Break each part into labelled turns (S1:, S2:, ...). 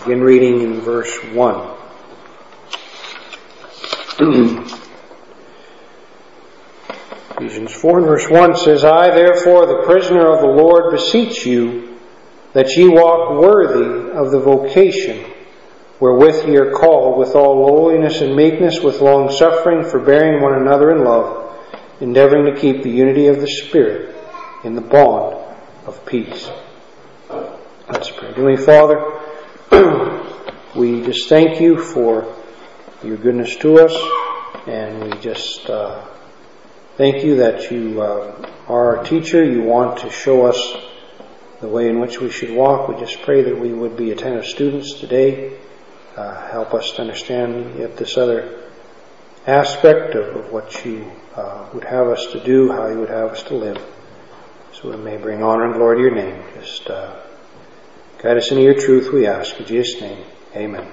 S1: begin reading in verse 1. Ephesians 4 and verse 1 says, I, therefore, the prisoner of the Lord, beseech you that ye walk worthy of the vocation wherewith ye are called, with all lowliness and meekness, with long suffering, forbearing one another in love, endeavoring to keep the unity of the Spirit in the bond of peace. Let's pray. Heavenly Father, we just thank you for your goodness to us, and we just thank you that you are our teacher. You want to show us the way in which we should walk. We just pray that we would be attentive students today. Help us to understand yet this other aspect of what you would have us to do, how you would have us to live, so we may bring honor and glory to your name. Just guide us into your truth, we ask. In Jesus' name, amen.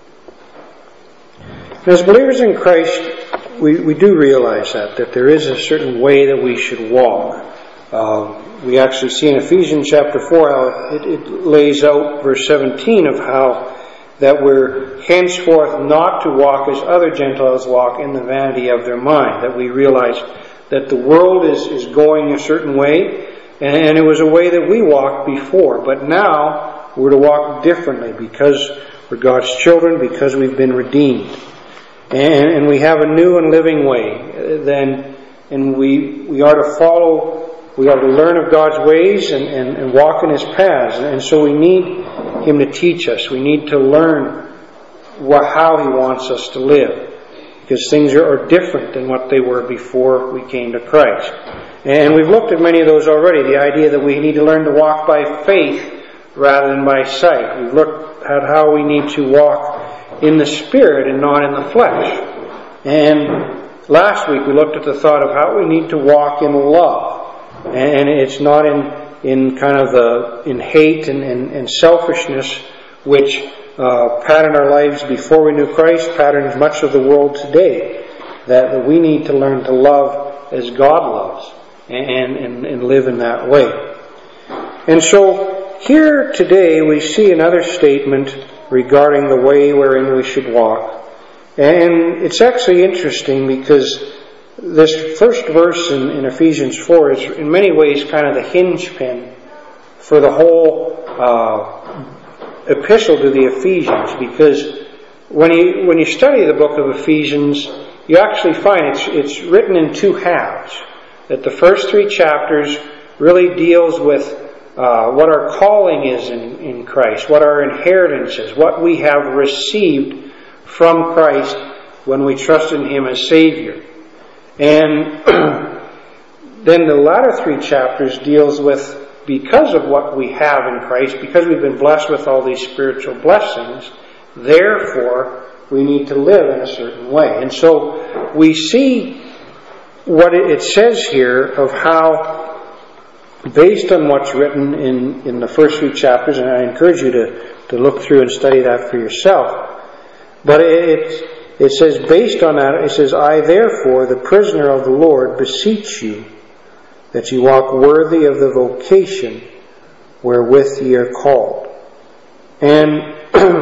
S1: As believers in Christ, we do realize that there is a certain way that we should walk. We actually see in Ephesians chapter 4 how it lays out verse 17 of how that we're henceforth not to walk as other Gentiles walk in the vanity of their mind. That we realize that the world is going a certain way, and it was a way that we walked before. But now we're to walk differently because we're God's children, because we've been redeemed. And we have a new and living way. And we are to follow, we are to learn of God's ways and walk in His paths. And so we need Him to teach us. We need to learn how He wants us to live, because things are different than what they were before we came to Christ. And we've looked at many of those already. The idea that we need to learn to walk by faith rather than by sight. We've looked at how we need to walk in the Spirit and not in the flesh. And last week we looked at the thought of how we need to walk in love. And it's not in kind of in hate and selfishness, which patterned our lives before we knew Christ, patterns much of the world today. That we need to learn to love as God loves and live in that way. And so here today we see another statement regarding the way wherein we should walk. And it's actually interesting because this first verse in Ephesians 4 is in many ways kind of the hinge pin for the whole epistle to the Ephesians, because when you study the book of Ephesians, you actually find it's written in two halves. That the first 3 chapters really deals with what our calling is in Christ, what our inheritance is, what we have received from Christ when we trust in Him as Savior. And then the latter 3 chapters deals with, because of what we have in Christ, because we've been blessed with all these spiritual blessings, therefore we need to live in a certain way. And so we see what it says here of how, based on what's written in the first 3 chapters, and I encourage you to look through and study that for yourself. But it says, based on that, it says, I therefore, the prisoner of the Lord, beseech you that ye walk worthy of the vocation wherewith ye are called. And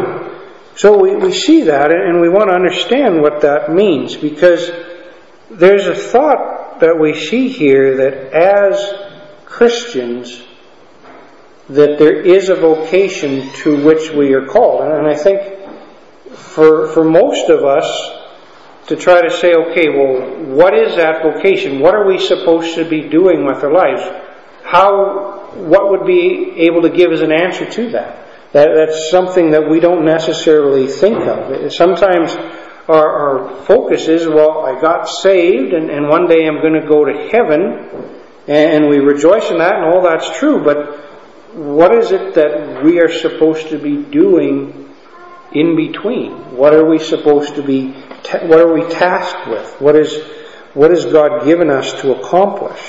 S1: so we see that, and we want to understand what that means, because there's a thought that we see here that as Christians, that there is a vocation to which we are called. And I think for most of us to try to say, okay, well, what is that vocation? What are we supposed to be doing with our lives? What would be able to give us an answer to that? That's something that we don't necessarily think of. Sometimes our focus is, well, I got saved and one day I'm going to go to heaven, and we rejoice in that, and all that's true, but what is it that we are supposed to be doing in between? What are we supposed to be, what are we tasked with? What has God given us to accomplish?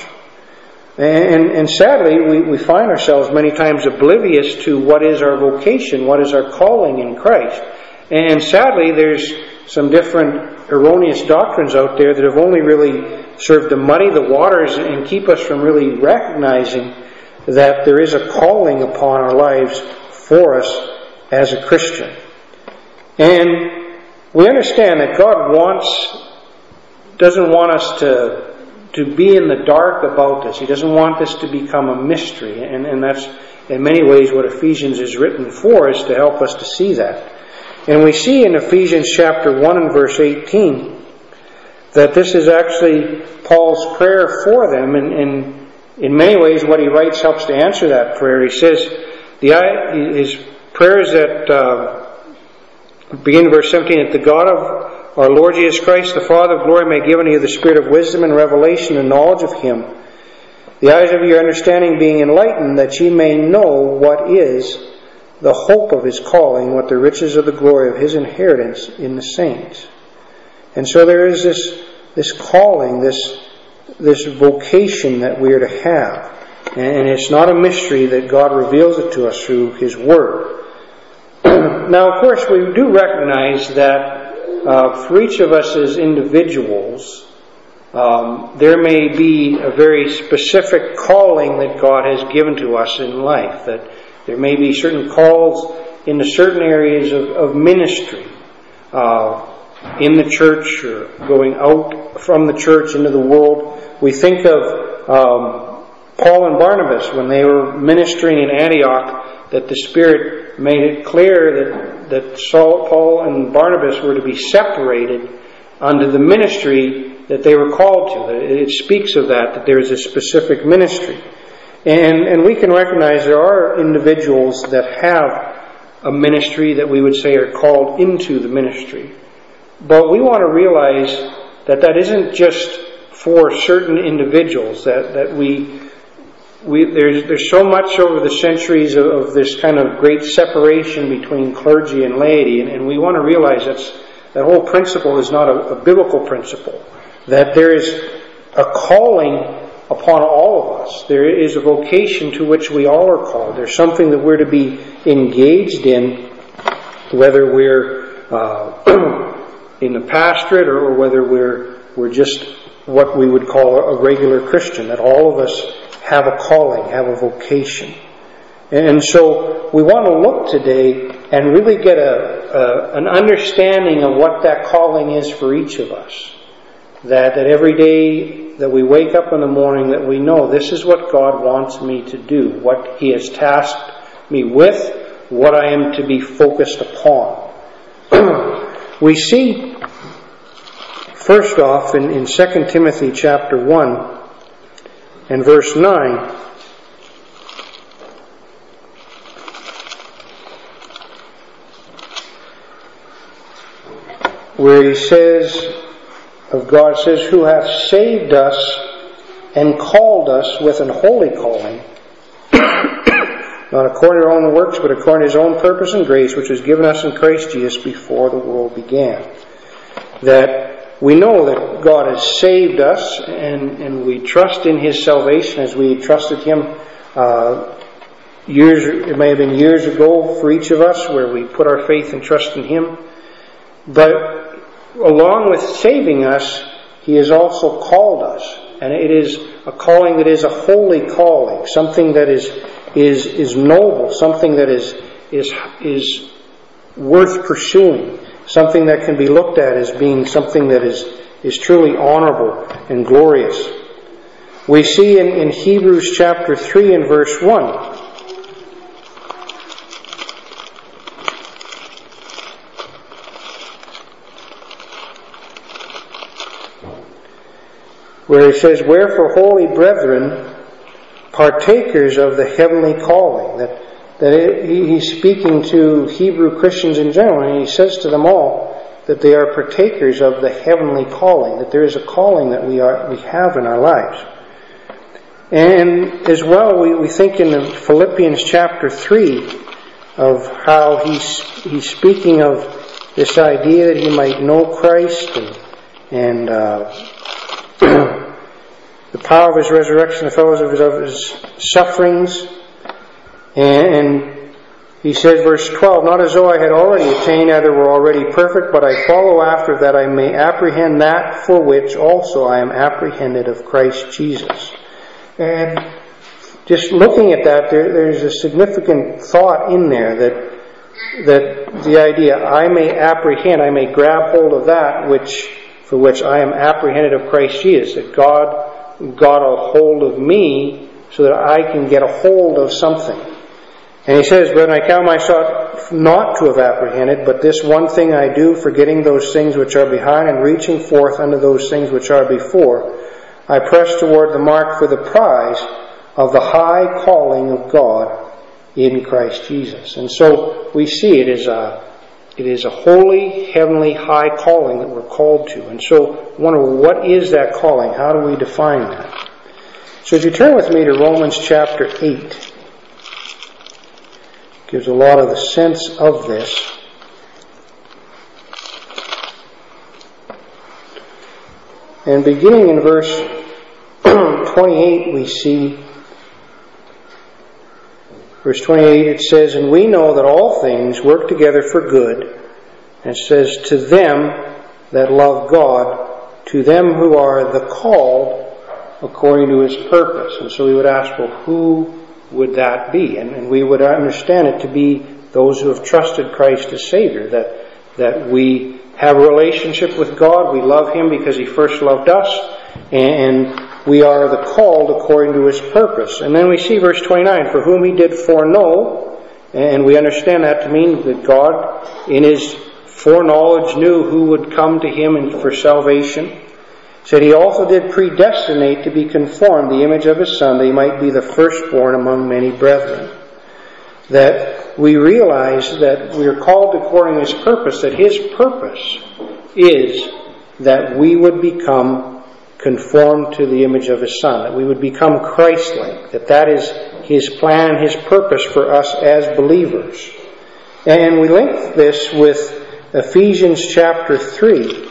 S1: And sadly, we find ourselves many times oblivious to what is our vocation, what is our calling in Christ. And sadly, there's some different erroneous doctrines out there that have only really served to muddy the waters and keep us from really recognizing that there is a calling upon our lives for us as a Christian. And we understand that God doesn't want us to be in the dark about this. He doesn't want this to become a mystery. And that's in many ways what Ephesians is written for, is to help us to see that. And we see in Ephesians chapter 1 and verse 18 that this is actually Paul's prayer for them. And in many ways what he writes helps to answer that prayer. He says, his prayer is that, begin in verse 17, that the God of our Lord Jesus Christ, the Father of glory, may give unto you the spirit of wisdom and revelation and knowledge of Him, the eyes of your understanding being enlightened, that ye may know what is the hope of His calling, what the riches of the glory of His inheritance in the saints. And so there is this calling, this vocation that we are to have. And it's not a mystery that God reveals it to us through His Word. Now, of course, we do recognize that for each of us as individuals, there may be a very specific calling that God has given to us in life. That there may be certain calls into certain areas of ministry in the church or going out from the church into the world. We think of Paul and Barnabas when they were ministering in Antioch, that the Spirit made it clear that Paul and Barnabas were to be separated under the ministry that they were called to. It speaks of that there is a specific ministry. And we can recognize there are individuals that have a ministry that we would say are called into the ministry. But we want to realize that isn't just for certain individuals, that there's so much over the centuries of this kind of great separation between clergy and laity, and we want to realize that whole principle is not a biblical principle. That there is a calling upon all of us. There is a vocation to which we all are called. There's something that we're to be engaged in, whether we're in the pastorate or whether we're just what we would call a regular Christian. That all of us have a calling, have a vocation. And so we want to look today and really get an understanding of what that calling is for each of us. That every day that we wake up in the morning, that we know this is what God wants me to do, what He has tasked me with, what I am to be focused upon. We see, first off, in 2 Timothy chapter 1 and verse 9, where he says, of God says, who hath saved us and called us with an holy calling, not according to our own works, but according to His own purpose and grace, which was given us in Christ Jesus before the world began. That we know that God has saved us, and we trust in His salvation as we trusted Him it may have been years ago for each of us, where we put our faith and trust in Him. But along with saving us, He has also called us. And it is a calling that is a holy calling, something that is noble, something that is worth pursuing, something that can be looked at as being something that is truly honorable and glorious. We see in Hebrews chapter 3 and verse 1, where it says, wherefore, holy brethren, partakers of the heavenly calling. That he's speaking to Hebrew Christians in general, and he says to them all that they are partakers of the heavenly calling, that there is a calling that we have in our lives. And as well, we think in Philippians chapter 3 of how he's speaking of this idea that he might know Christ and the power of His resurrection, the fellowship of His sufferings. And he says, verse 12, not as though I had already attained, either were already perfect, but I follow after that I may apprehend that for which also I am apprehended of Christ Jesus. And just looking at that, there's a significant thought in there that the idea, I may apprehend, I may grab hold of that for which I am apprehended of Christ Jesus, that God got a hold of me so that I can get a hold of something. And he says, "Brethren, I count myself not to have apprehended, but this one thing I do, forgetting those things which are behind and reaching forth unto those things which are before, I press toward the mark for the prize of the high calling of God in Christ Jesus." And so we see it is a holy, heavenly, high calling that we're called to. And so I wonder, what is that calling? How do we define that? So if you turn with me to Romans chapter 8, gives a lot of the sense of this. And beginning in verse 28, we see, verse 28, it says, "And we know that all things work together for good," and it says, "to them that love God, to them who are the called according to His purpose." And so we would ask, well, who would that be? And we would understand it to be those who have trusted Christ as Savior, that we have a relationship with God, we love Him because He first loved us, and we are the called according to His purpose. And then we see verse 29, "For whom He did foreknow," and we understand that to mean that God in His foreknowledge knew who would come to Him for salvation. Said He also did predestinate to be conformed the image of His Son, that He might be the firstborn among many brethren. That we realize that we are called according to His purpose, that His purpose is that we would become conformed to the image of His Son, that we would become Christ-like, that is His plan, His purpose for us as believers. And we link this with Ephesians chapter 3.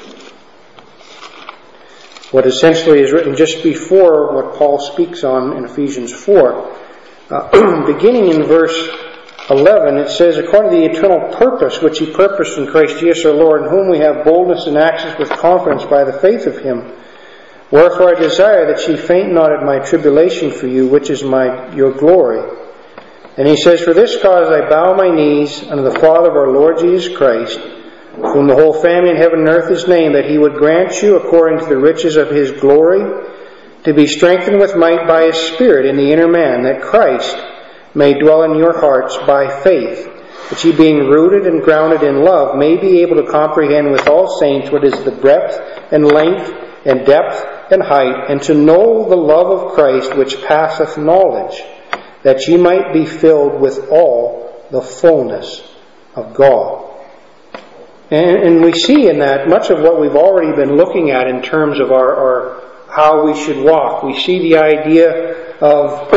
S1: What essentially is written just before what Paul speaks on in Ephesians 4. Beginning in verse 11, it says, "According to the eternal purpose which He purposed in Christ Jesus our Lord, in whom we have boldness and access with confidence by the faith of Him. Wherefore I desire that ye faint not at my tribulation for you, which is your glory." And he says, "For this cause I bow my knees unto the Father of our Lord Jesus Christ, whom the whole family in heaven and earth is named, that He would grant you, according to the riches of His glory, to be strengthened with might by His Spirit in the inner man, that Christ may dwell in your hearts by faith, that ye being rooted and grounded in love may be able to comprehend with all saints what is the breadth and length and depth and height, and to know the love of Christ which passeth knowledge, that ye might be filled with all the fullness of God." And we see in that much of what we've already been looking at in terms of our how we should walk. We see the idea of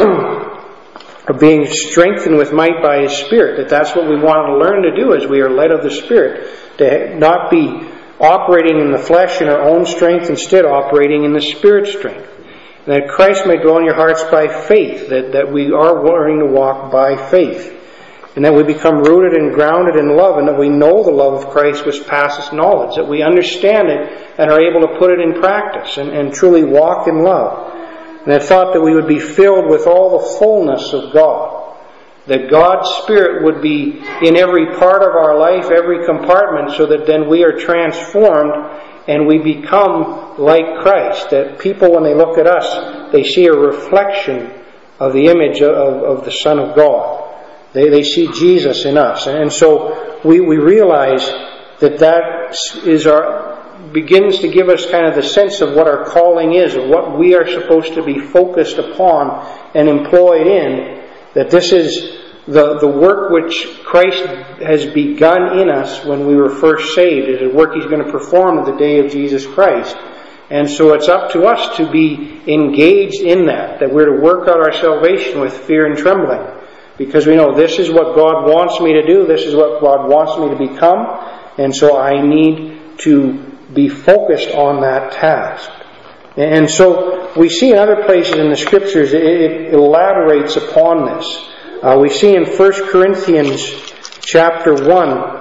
S1: being strengthened with might by His Spirit, that's what we want to learn to do as we are led of the Spirit, to not be operating in the flesh in our own strength, instead operating in the Spirit's strength. And that Christ may dwell in your hearts by faith, that we are learning to walk by faith. And that we become rooted and grounded in love, and that we know the love of Christ which passes knowledge, that we understand it and are able to put it in practice and truly walk in love. And I thought that we would be filled with all the fullness of God, that God's Spirit would be in every part of our life, every compartment, so that then we are transformed and we become like Christ, that people, when they look at us, they see a reflection of the image of the Son of God. They see Jesus in us. And so we realize that is begins to give us kind of the sense of what our calling is, of what we are supposed to be focused upon and employed in, that this is the work which Christ has begun in us when we were first saved. It is a work He's going to perform on the day of Jesus Christ. And so it's up to us to be engaged in that we're to work out our salvation with fear and trembling. Because we know this is what God wants me to do, this is what God wants me to become, and so I need to be focused on that task. And so we see in other places in the Scriptures it elaborates upon this. We see in 1 Corinthians chapter 1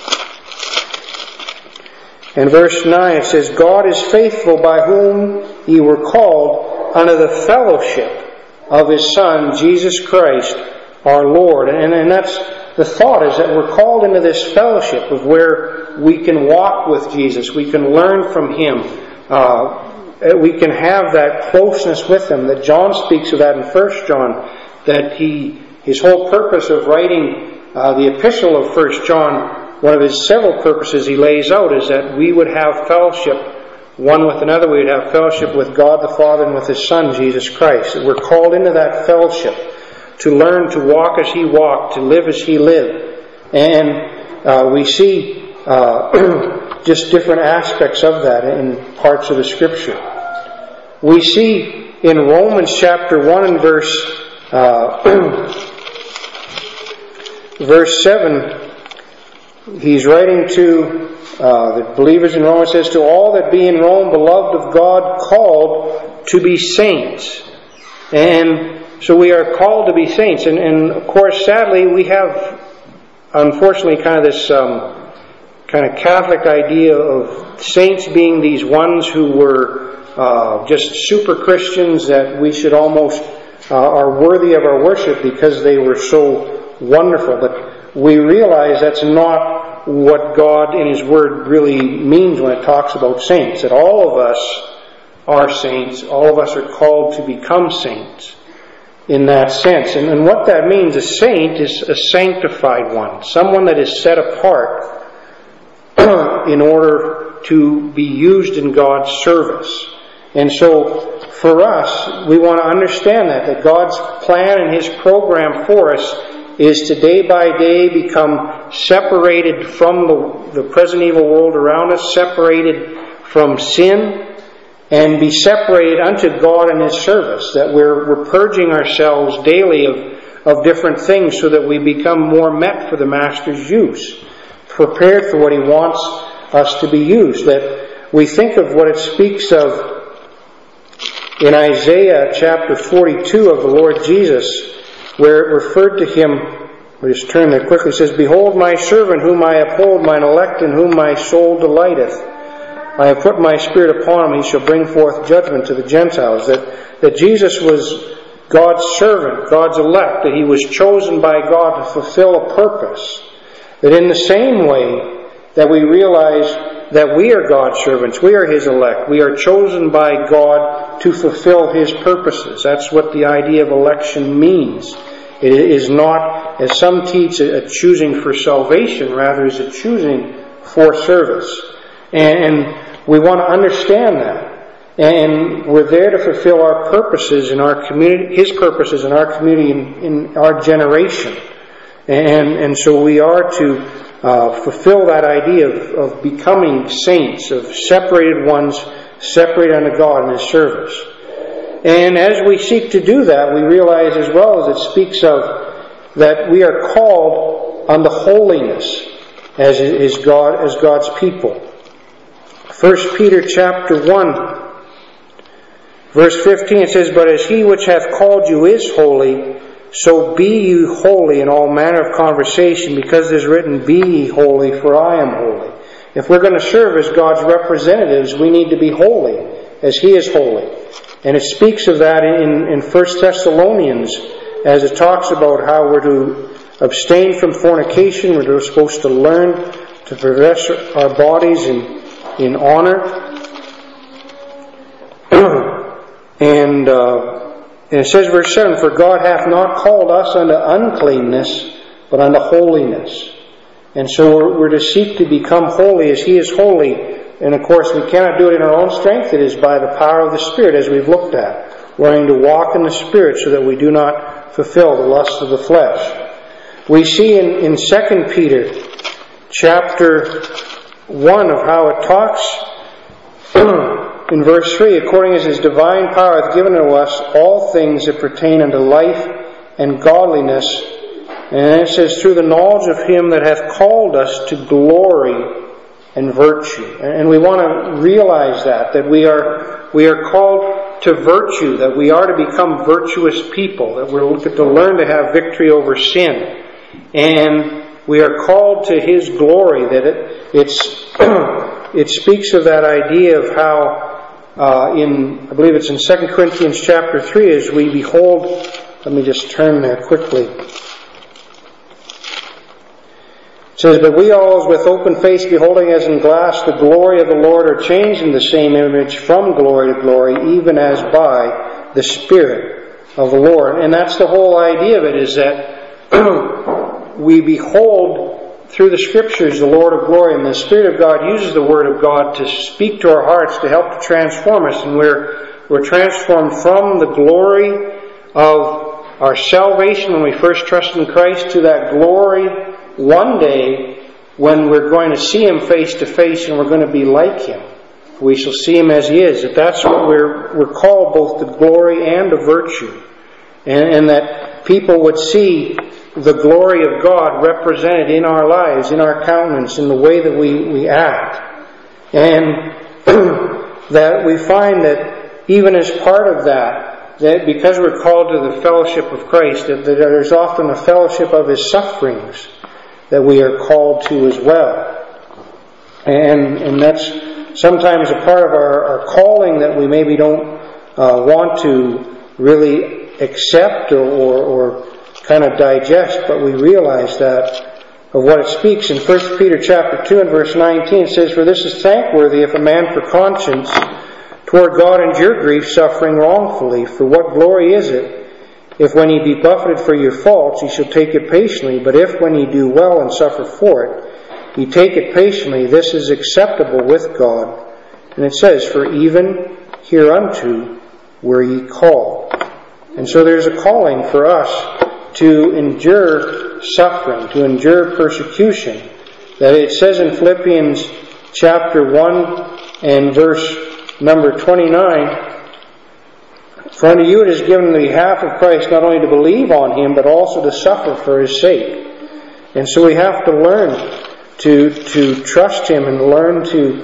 S1: and verse 9, it says, "God is faithful, by whom ye were called unto the fellowship of His Son, Jesus Christ, our Lord." And that's the thought is that we're called into this fellowship of where we can walk with Jesus, we can learn from Him, we can have that closeness with Him. That John speaks of that in 1 John, that his whole purpose of writing the epistle of 1 John, one of his several purposes he lays out is that we would have fellowship one with another. We would have fellowship with God the Father and with His Son, Jesus Christ. That we're called into that fellowship to learn to walk as He walked, to live as He lived. And we see just different aspects of that in parts of the Scripture. We see in Romans chapter 1 and verse 7, he's writing to the believers in Rome. It says, "To all that be in Rome, beloved of God, called to be saints." And so we are called to be saints. And of course, sadly, we have, unfortunately, kind of this kind of Catholic idea of saints being these ones who were just super Christians that we should almost are worthy of our worship because they were so wonderful. But we realize that's not what God in His Word really means when it talks about saints. That all of us are saints. All of us are called to become saints in that sense. And what that means, a saint is a sanctified one. Someone that is set apart in order to be used in God's service. And so, for us, we want to understand that God's plan and His program for us is to day by day become separated from the present evil world around us, separated from sin, and be separated unto God and His service. That we're purging ourselves daily of different things so that we become more met for the Master's use, prepared for what He wants us to be used. That we think of what it speaks of in Isaiah chapter 42 of the Lord Jesus, where it referred to Him, we'll just turn there quickly, it says, "Behold my servant whom I uphold, mine elect in whom my soul delighteth. I have put my Spirit upon Him, He shall bring forth judgment to the Gentiles." That Jesus was God's servant, God's elect, that He was chosen by God to fulfill a purpose. That in the same way that we realize that we are God's servants, we are His elect, we are chosen by God to fulfill His purposes. That's what the idea of election means. It is not, as some teach, a choosing for salvation, rather is a choosing for service. And we want to understand that. And we're there to fulfill our purposes in our community, His purposes in our community, in our generation. And so we are to fulfill that idea of becoming saints, of separated ones, separated unto God and His service. And as we seek to do that, we realize as well as it speaks of that we are called unto holiness as God's people. 1 Peter chapter 1, verse 15, it says, "But as He which hath called you is holy, so be ye holy in all manner of conversation, because it is written, Be ye holy, for I am holy." If we're going to serve as God's representatives, we need to be holy, as He is holy. And it speaks of that in 1 Thessalonians, as it talks about how we're to abstain from fornication, we're supposed to learn to possess our bodies in honor. And it says, verse 7, "For God hath not called us unto uncleanness, but unto holiness." And so we're to seek to become holy as He is holy. And of course, we cannot do it in our own strength. It is by the power of the Spirit, as we've looked at. Learning to walk in the Spirit so that we do not fulfill the lusts of the flesh. We see in 2 Peter chapter 1 of how it talks in verse 3, "According as His divine power hath given unto us all things that pertain unto life and godliness." And then it says, "Through the knowledge of Him that hath called us to glory and virtue." And we want to realize that we are called to virtue, that we are to become virtuous people, that we're to learn to have victory over sin. And we are called to His glory, that it speaks of that idea of how I believe it's in 2 Corinthians chapter 3, as we behold, let me just turn there quickly. says, "But we all, with open face, beholding as in glass the glory of the Lord, are changed in the same image from glory to glory, even as by the Spirit of the Lord." And that's the whole idea of it, is that we behold through the Scriptures the Lord of glory, and the Spirit of God uses the Word of God to speak to our hearts, to help to transform us. And we're transformed from the glory of our salvation when we first trust in Christ to that glory one day when we're going to see Him face to face and we're going to be like Him. We shall see Him as He is. If that's what we're called, both to glory and to virtue. And that people would see the glory of God represented in our lives, in our countenance, in the way that we act. And that we find that even as part of that because we're called to the fellowship of Christ, that there's often a fellowship of His sufferings that we are called to as well. And that's sometimes a part of our calling that we maybe don't want to really accept or kind of digest, but we realize that of what it speaks. In 1 Peter chapter 2 and verse 19 it says, "For this is thankworthy if a man for conscience toward God endure grief, suffering wrongfully. For what glory is it, if when ye be buffeted for your faults, ye shall take it patiently? But if when ye do well and suffer for it, ye take it patiently, this is acceptable with God." And it says, "For even hereunto were ye called." And so there's a calling for us to endure suffering, to endure persecution. That it says in Philippians chapter 1 and verse number 29, "For unto you it is given on the behalf of Christ not only to believe on Him, but also to suffer for His sake." And so we have to learn to trust Him and learn to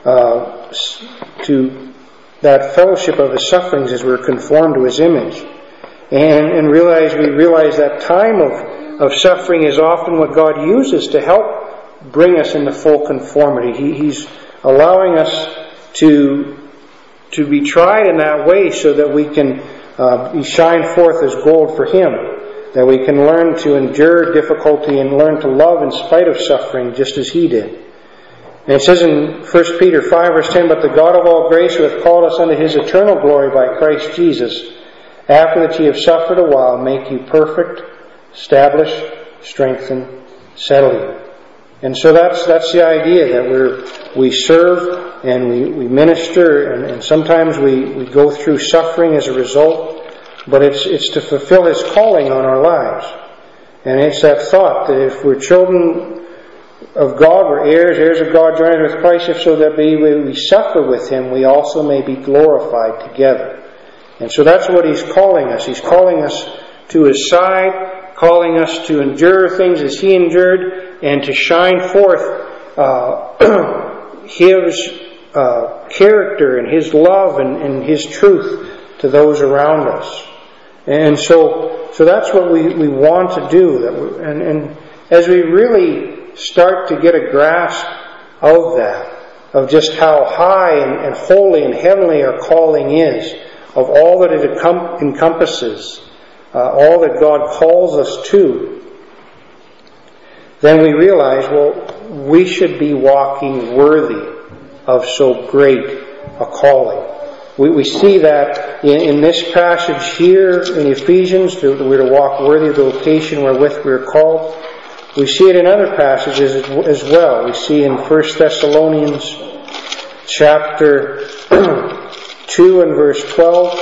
S1: that fellowship of His sufferings as we're conformed to His image. And we realize that time of suffering is often what God uses to help bring us into full conformity. He's allowing us to be tried in that way so that we can shine forth as gold for Him, that we can learn to endure difficulty and learn to love in spite of suffering just as He did. And it says in 1 Peter 5 verse 10, "But the God of all grace, who hath called us unto His eternal glory by Christ Jesus, after that ye have suffered a while, make you perfect, establish, strengthen, settle you." And so that's the idea, that we serve and we minister, and sometimes we go through suffering as a result, but it's to fulfill His calling on our lives. And it's that thought that if we're children of God, we're heirs of God, joined with Christ, if so that we suffer with Him, we also may be glorified together. And so that's what He's calling us. He's calling us to His side, calling us to endure things as He endured, and to shine forth His character and His love and His truth to those around us. And so that's what we want to do. And as we really start to get a grasp of that, of just how high and holy and heavenly our calling is, of all that it encompasses, all that God calls us to, then we realize, well, we should be walking worthy of so great a calling. We see that in this passage here in Ephesians, that we're to walk worthy of the vocation wherewith we are called. We see it in other passages as well. We see in 1 Thessalonians chapter 2 and verse 12,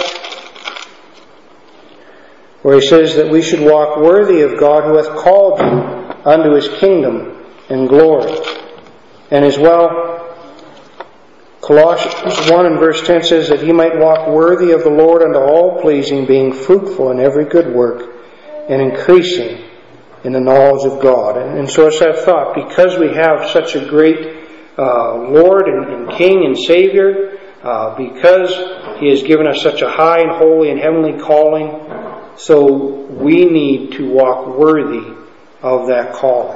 S1: where he says that we should walk worthy of God who hath called you unto His kingdom and glory. And as well, Colossians 1 and verse 10 says that ye might walk worthy of the Lord unto all pleasing, being fruitful in every good work, and increasing in the knowledge of God. And so it's that thought, because we have such a great Lord and King and Savior, because He has given us such a high and holy and heavenly calling, so we need to walk worthy of that calling.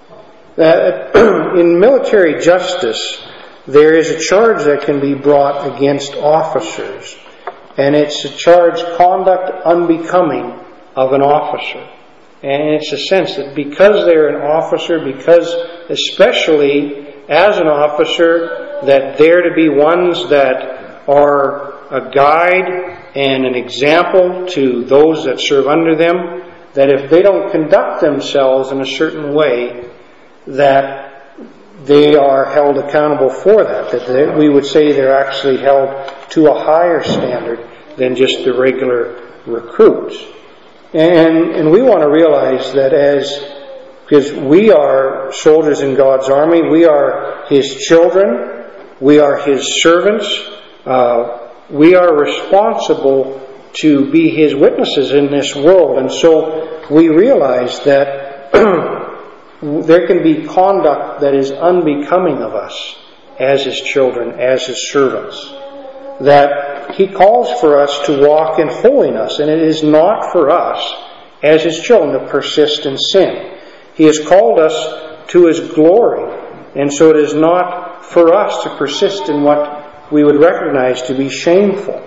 S1: In military justice, there is a charge that can be brought against officers, and it's a charge, conduct unbecoming of an officer. And it's a sense that because they're an officer, because especially as an officer, that they're to be ones that are a guide and an example to those that serve under them, that if they don't conduct themselves in a certain way, that they are held accountable for that. That we would say they're actually held to a higher standard than just the regular recruits. And we want to realize that because we are soldiers in God's army, we are His children, we are His servants, we are responsible to be His witnesses in this world. And so we realize that there can be conduct that is unbecoming of us as His children, as His servants. That He calls for us to walk in holiness, and it is not for us as His children to persist in sin. He has called us to His glory, and so it is not for us to persist in what we would recognize to be shameful.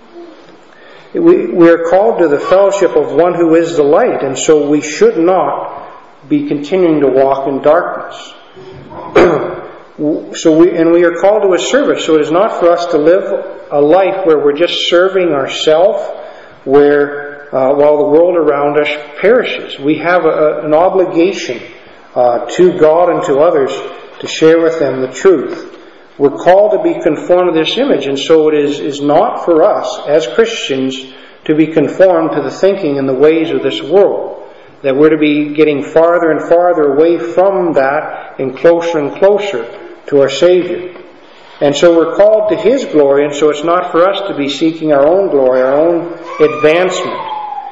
S1: We are called to the fellowship of one who is the light, and so we should not be continuing to walk in darkness. We are called to a service, so it is not for us to live a life where we're just serving ourselves, where while the world around us perishes. We have an obligation to God and to others to share with them the truth. We're called to be conformed to this image, and so it is not for us as Christians to be conformed to the thinking and the ways of this world. That we're to be getting farther and farther away from that and closer to our Savior. And so we're called to His glory, and so it's not for us to be seeking our own glory, our own advancement.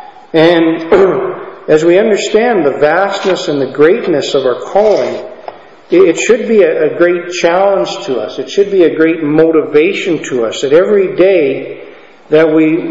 S1: And as we understand the vastness and the greatness of our calling, it should be a great challenge to us. It should be a great motivation to us that every day that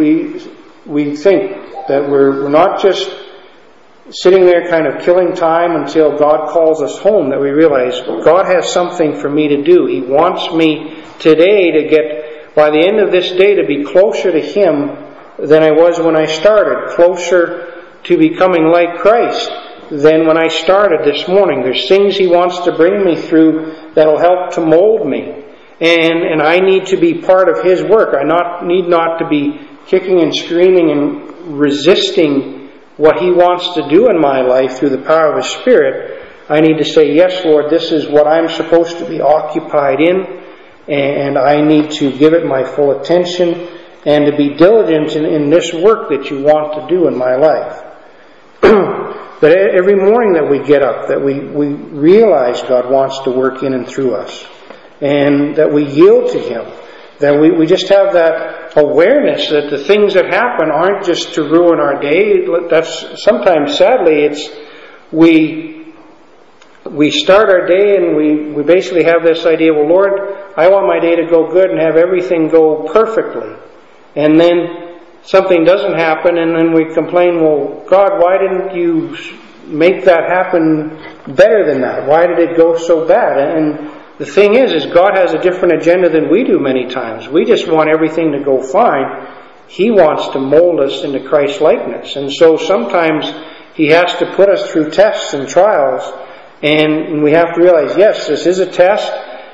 S1: we think that we're not just sitting there kind of killing time until God calls us home, that we realize God has something for me to do. He wants me today to get, by the end of this day, to be closer to Him than I was when I started, closer to becoming like Christ than when I started this morning. There's things He wants to bring me through that will help to mold me. And I need to be part of His work. I need not to be kicking and screaming and resisting what He wants to do in my life through the power of His Spirit. I need to say, yes, Lord, this is what I'm supposed to be occupied in, and I need to give it my full attention and to be diligent in this work that You want to do in my life. But every morning that we get up, that we realize God wants to work in and through us, and that we yield to Him, that we just have that awareness that the things that happen aren't just to ruin our day. That's sometimes, sadly, it's we start our day and we basically have this idea, well, Lord, I want my day to go good and have everything go perfectly. And then something doesn't happen, and then we complain, well, God, why didn't You make that happen better than that? Why did it go so bad? And the thing is God has a different agenda than we do many times. We just want everything to go fine. He wants to mold us into Christ's likeness. And so sometimes He has to put us through tests and trials, and we have to realize, yes, this is a test.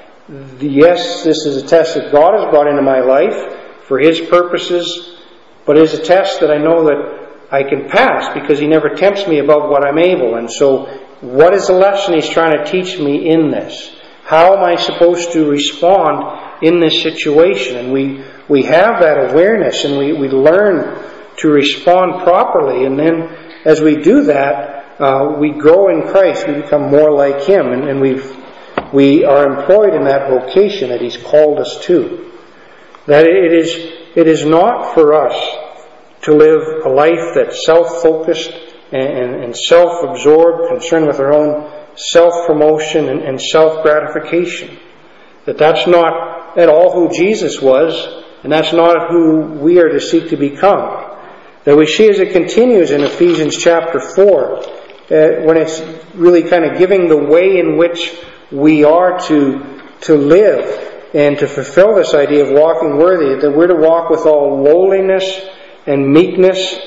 S1: Yes, this is a test that God has brought into my life for His purposes, but it is a test that I know that I can pass because He never tempts me above what I'm able. And so what is the lesson He's trying to teach me in this? How am I supposed to respond in this situation? And we have that awareness, and we learn to respond properly. And then as we do that, we grow in Christ. We become more like Him, and we are employed in that vocation that He's called us to. That it is not for us to live a life that's self-focused and self-absorbed, concerned with our own self-promotion and self-gratification. That's not at all who Jesus was, and that's not who we are to seek to become. That we see as it continues in Ephesians chapter 4, when it's really kind of giving the way in which we are to live and to fulfill this idea of walking worthy, that we're to walk with all lowliness and meekness,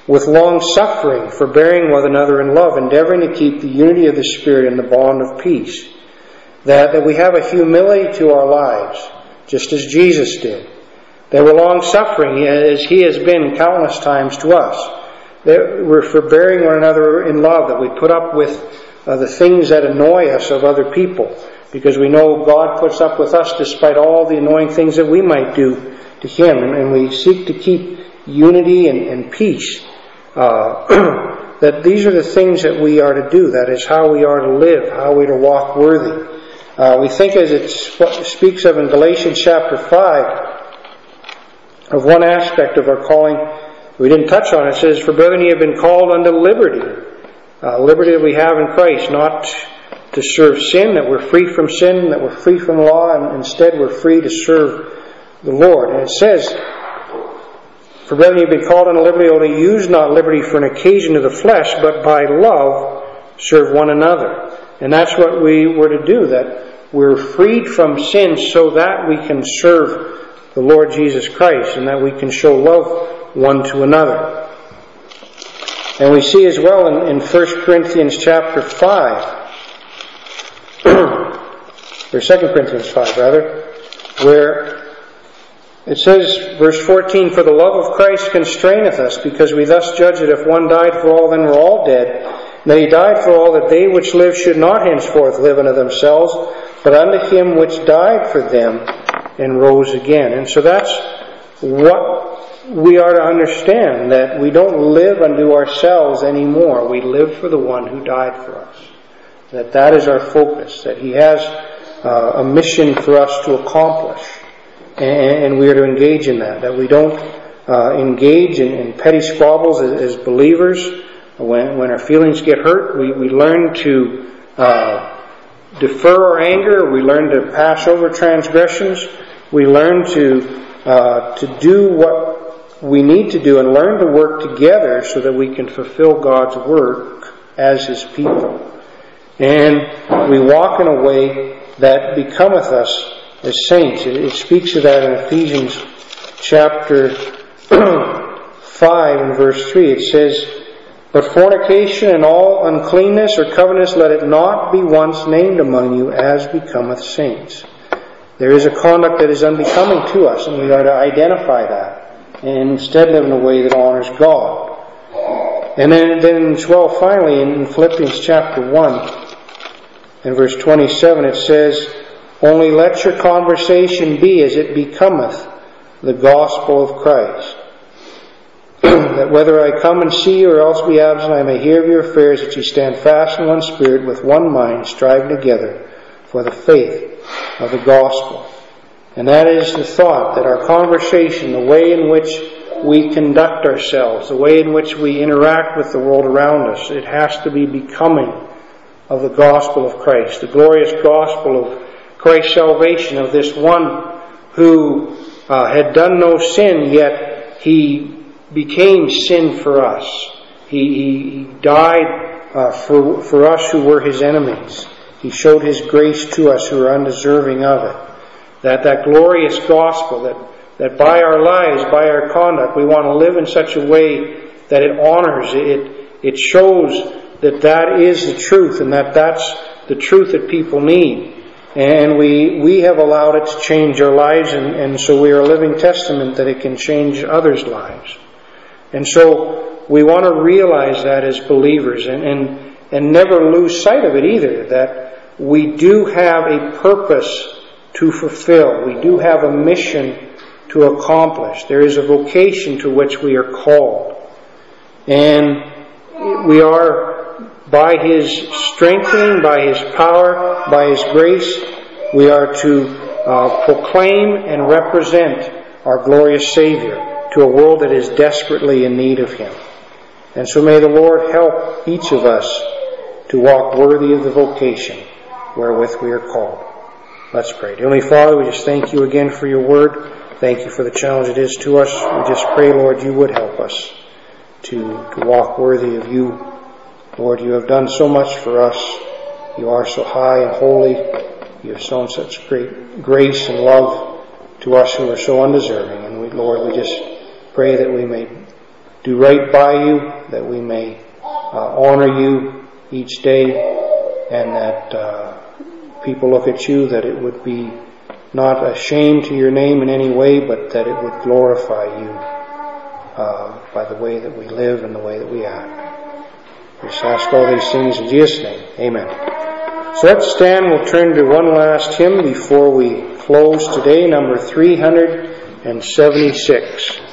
S1: with long suffering, forbearing one another in love, endeavoring to keep the unity of the Spirit in the bond of peace. That we have a humility to our lives, just as Jesus did. That we're long suffering, as He has been countless times to us. That we're forbearing one another in love, that we put up with the things that annoy us of other people, because we know God puts up with us despite all the annoying things that we might do to Him. And we seek to keep unity and peace. That these are the things that we are to do. That is how we are to live, how we are to walk worthy. We think, as it speaks of in Galatians chapter 5, of one aspect of our calling we didn't touch on. It says, "For brethren, ye have been called unto liberty." Liberty that we have in Christ, not to serve sin, that we're free from sin, that we're free from law, and instead we're free to serve the Lord. And it says, "For brethren, ye have been called unto liberty, only use not liberty for an occasion to the flesh, but by love serve one another." And that's what we were to do, that we're freed from sin so that we can serve the Lord Jesus Christ, and that we can show love one to another. And we see as well in 1 Corinthians chapter 5, or 2 Corinthians 5 rather, where it says, verse 14, "For the love of Christ constraineth us, because we thus judge that if one died for all, then we're all dead. And that He died for all, that they which live should not henceforth live unto themselves, but unto Him which died for them and rose again." And so that's what we are to understand, that we don't live unto ourselves anymore. We live for the one who died for us. That is our focus, that He has a mission for us to accomplish. And we are to engage in that. That we don't engage in petty squabbles as believers. When our feelings get hurt, we learn to defer our anger. We learn to pass over transgressions. We learn to do what we need to do and learn to work together so that we can fulfill God's work as His people. And we walk in a way that becometh us as saints. It speaks of that in Ephesians chapter 5 and verse 3. It says, "But fornication and all uncleanness or covetousness, let it not be once named among you as becometh saints." There is a conduct that is unbecoming to us, and we are to identify that, and instead live in a way that honors God. And then as well, finally, in Philippians chapter 1 and verse 27, it says, "Only let your conversation be as it becometh the gospel of Christ, that whether I come and see you or else be absent, I may hear of your affairs, that ye stand fast in one spirit, with one mind, striving together for the faith of the gospel." And that is the thought, that our conversation, the way in which we conduct ourselves, the way in which we interact with the world around us, it has to be becoming of the gospel of Christ, the glorious gospel of Christ's salvation, of this one who had done no sin, yet He became sin for us. He died for us who were His enemies. He showed His grace to us who are undeserving of it. That glorious gospel, that by our lives, by our conduct, we want to live in such a way that it honors, it shows that is the truth, and that's the truth that people need. And we have allowed it to change our lives, and so we are a living testament that it can change others' lives. And so we want to realize that as believers, and never lose sight of it either, that we do have a purpose to fulfill. We do have a mission to accomplish. There is a vocation to which we are called. And we are, by His strengthening, by His power, by His grace, we are to proclaim and represent our glorious Savior to a world that is desperately in need of Him. And so may the Lord help each of us to walk worthy of the vocation wherewith we are called. Let's pray. Heavenly Father, we just thank You again for Your word. Thank You for the challenge it is to us. We just pray, Lord, You would help us to walk worthy of You. Lord, You have done so much for us. You are so high and holy. You have shown such great grace and love to us who are so undeserving. And Lord, we just pray that we may do right by you, that we may honor you each day, and that people look at you, that it would be not a shame to your name in any way, but that it would glorify you by the way that we live and the way that we act. We just ask all these things in Jesus' name. Amen. So let's stand. We'll turn to one last hymn before we close today, number 376.